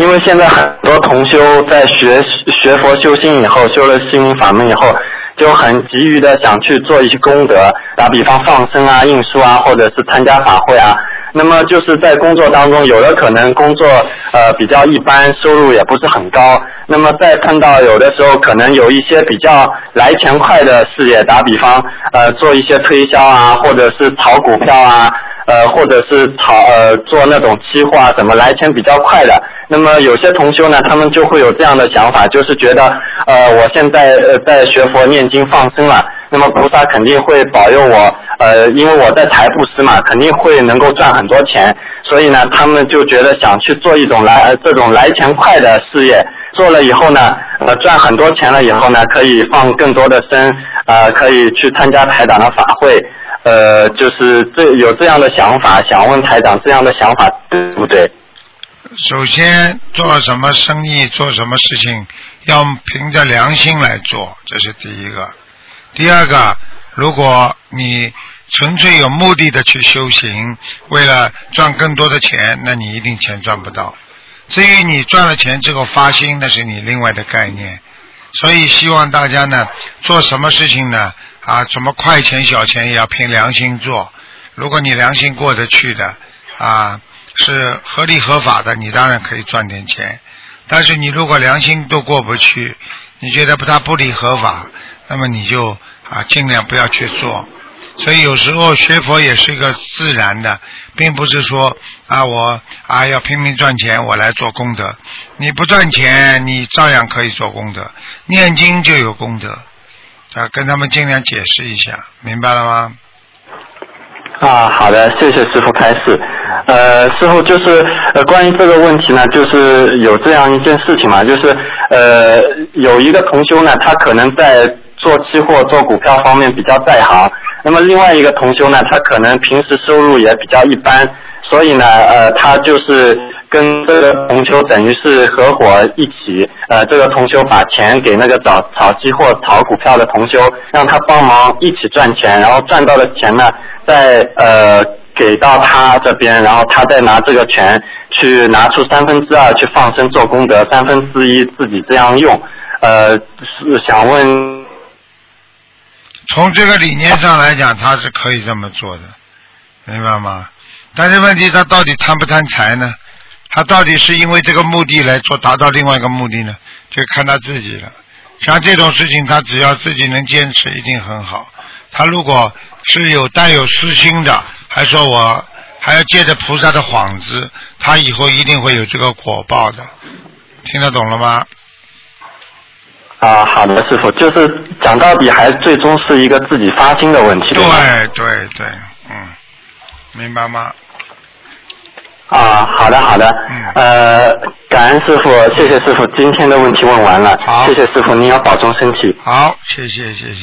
因为现在很多同修在学佛修心以后，修了心灵法门以后，就很急于的想去做一些功德，打比方放生啊、印书啊，或者是参加法会啊。那么就是在工作当中，有的可能工作比较一般，收入也不是很高。那么再碰到有的时候可能有一些比较来钱快的事业，打比方做一些推销啊，或者是炒股票啊，或者是做那种期货啊，怎么来钱比较快的。那么有些同修呢，他们就会有这样的想法，就是觉得我现在在学佛念经放生了。那么菩萨肯定会保佑我，因为我在财布施嘛，肯定会能够赚很多钱，所以呢，他们就觉得想去做一种这种来钱快的事业，做了以后呢，赚很多钱了以后呢，可以放更多的生，可以去参加台长的法会，就是有这样的想法，想问台长这样的想法对不对？ 首先，做什么生意、做什么事情，要凭着良心来做，这是第一个。第二个，如果你纯粹有目的的去修行，为了赚更多的钱，那你一定钱赚不到。至于你赚了钱之后发心，那是你另外的概念。所以希望大家呢，做什么事情呢，什么快钱小钱也要凭良心做。如果你良心过得去的，是合理合法的，你当然可以赚点钱。但是你如果良心都过不去，你觉得它不理合法，那么你就尽量不要去做。所以有时候学佛也是一个自然的，并不是说我要拼命赚钱我来做功德。你不赚钱你照样可以做功德，念经就有功德。跟他们尽量解释一下，明白了吗？ 好的，谢谢师父开示。师父就是关于这个问题呢，就是有这样一件事情嘛，就是有一个同修呢，他可能在做期货、做股票方面比较在行，那么另外一个同修呢，他可能平时收入也比较一般，所以呢，他就是跟这个同修等于是合伙一起，这个同修把钱给那个炒期货、炒股票的同修，让他帮忙一起赚钱，然后赚到的钱呢，再给到他这边，然后他再拿这个钱去拿出2/3去放生做功德，1/3自己这样用。是想问， 从这个理念上来讲，他是可以这么做的，明白吗？但是问题他到底贪不贪财呢？他到底是因为这个目的来做，达到另外一个目的呢？就看他自己了。像这种事情，他只要自己能坚持，一定很好。他如果是带有私心的，还说我还要借着菩萨的幌子，他以后一定会有这个果报的。听得懂了吗？ 好的，师父，就是讲到底还最终是一个自己发心的问题。 对，明白吗？ 好的，感恩师父，谢谢师父，今天的问题问完了，谢谢师父，您要保重身体。 好，谢谢。